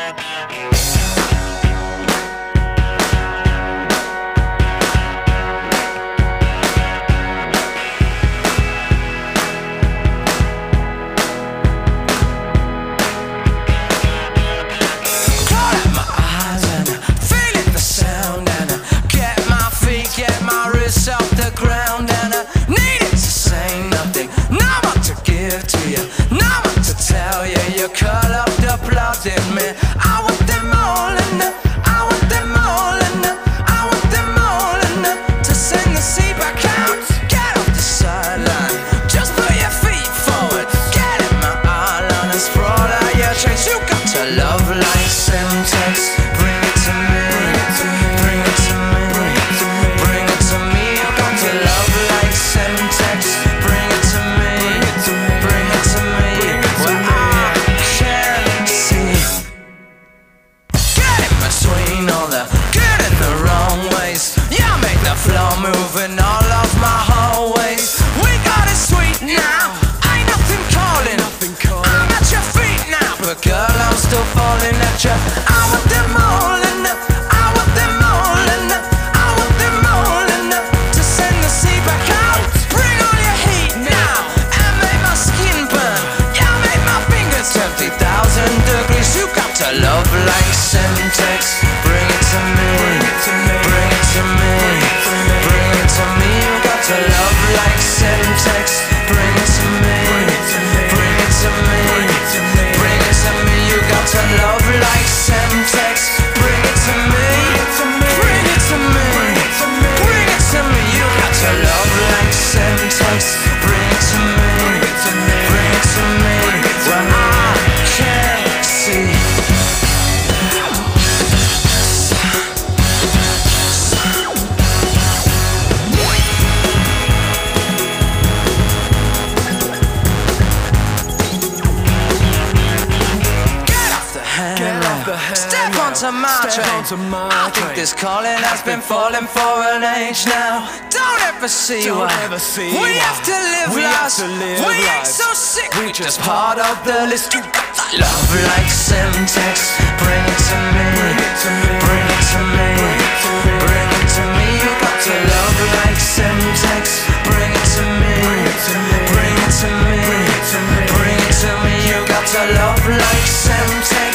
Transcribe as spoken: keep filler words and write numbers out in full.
Off the ground, and I needed to say nothing. Not much to give to you, not much to tell you. You call up the blood in me. I want them all in the, I want them all in the, I want them all in the. To send the sea back out, get off the sideline, just put your feet forward, get in my island and sprawl out your trace. You got to love like Semtex. Bring it to me, bring it to me. Moving all of my hallways. We got it sweet now. Ain't nothing calling. I'm at your feet now, but girl, I'm still falling at you. I want them all in the, I want them all in the, I want them all in the. To send the sea back out. Bring on your heat now and make my skin burn. Yeah, make my fingers twenty thousand degrees. You got to love like Semtex. Bring it to me, bring it to me, bring it to me. To me, you got to love like Semtex. Bring it to me, bring it to me, bring it to me, bring it to me. You got to love like Semtex. Bring it to me, bring it to me, bring it to me. You got to love like Semtex. Bring it to me, bring it to me. Well, I can't see. Step onto my train. I think this calling has been falling for an age now. Don't ever see why we have to live lives. We ain't so sick, we just part of the list. You got that love like Semtex. Bring it to me, bring it to me, bring it to me, bring it to me. You got to love like Semtex. Bring it to me, bring it to me, bring it to me, bring it to me. You got to love like Semtex.